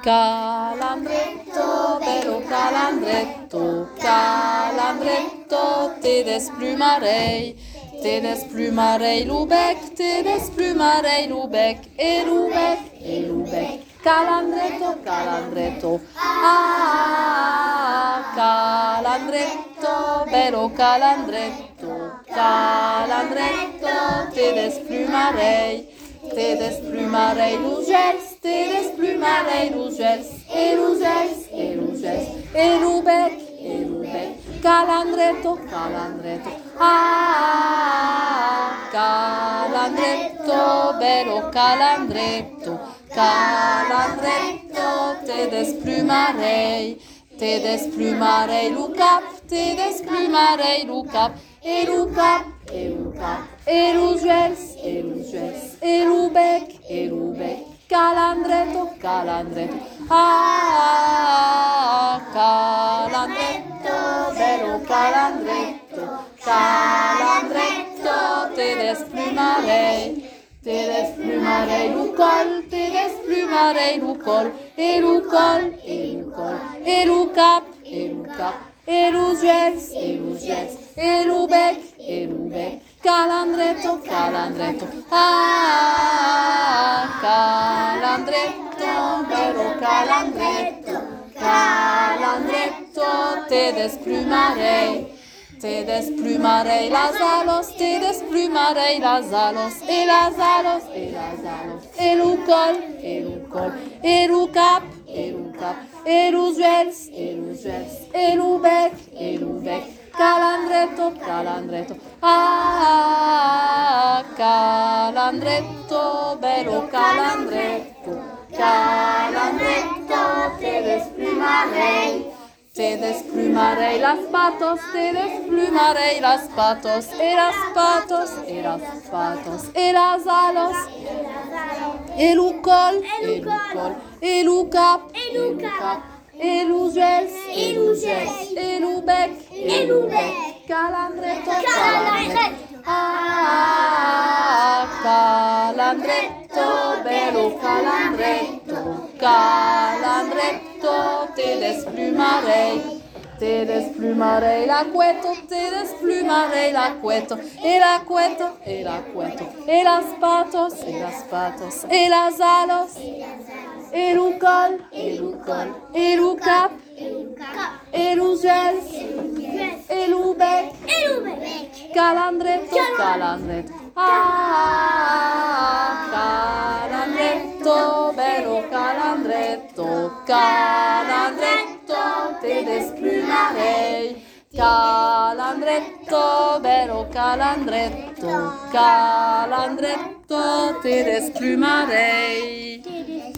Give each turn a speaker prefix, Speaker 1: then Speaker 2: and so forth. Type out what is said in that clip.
Speaker 1: Calandretto, bello calandretto, calandretto, te desplumarei l'ubec, te desplumarei l'ubec, e l'ubec, calandretto, calandretto, ah, calandretto, bello calandretto, calandretto, te desplumarei l'ugels, te desplumarei l'ugels, e l'ubec, calandretto, calandretto, ah, calandretto, bello calandretto, calandretto, te desplumarei l'ucap, te desplumarei l'ucap, e l'ugels, e l'ubec, calandretto, calandretto, ah, calandretto, bello calandretto, calandretto, te desplumarei l'ucol, te desplumarei l'ucol, e l'ucap, e l'ugels, e l'ubec, calandretto, calandretto, ah, calandretto, bello calandretto, calandretto, te desplumarei las alos, te desplumarei las alos, e l'ucol, e l'ucap, e l'ugels, e l'ubec, calandretto, calandretto, ah, calandretto, bello calandretto, calandretto, te desplumarei las patos, te desplumarei las patos, e las alos, e l'ucol, e l'ucap, e l'ugels, e l'ubec, calandretto, ah, calandretto, bello calandretto, calandretto, te desplumarei l'aqueto, te desplumarei l'aqueto, e las patos, e las alos, e l'ucol, e l'ucap, e l'ugels, e l'ubec, calandretto, ah, calandretto, bello calandretto, calandretto, te desplumarei, calandretto, bello calandretto, calandretto, te desplumarei.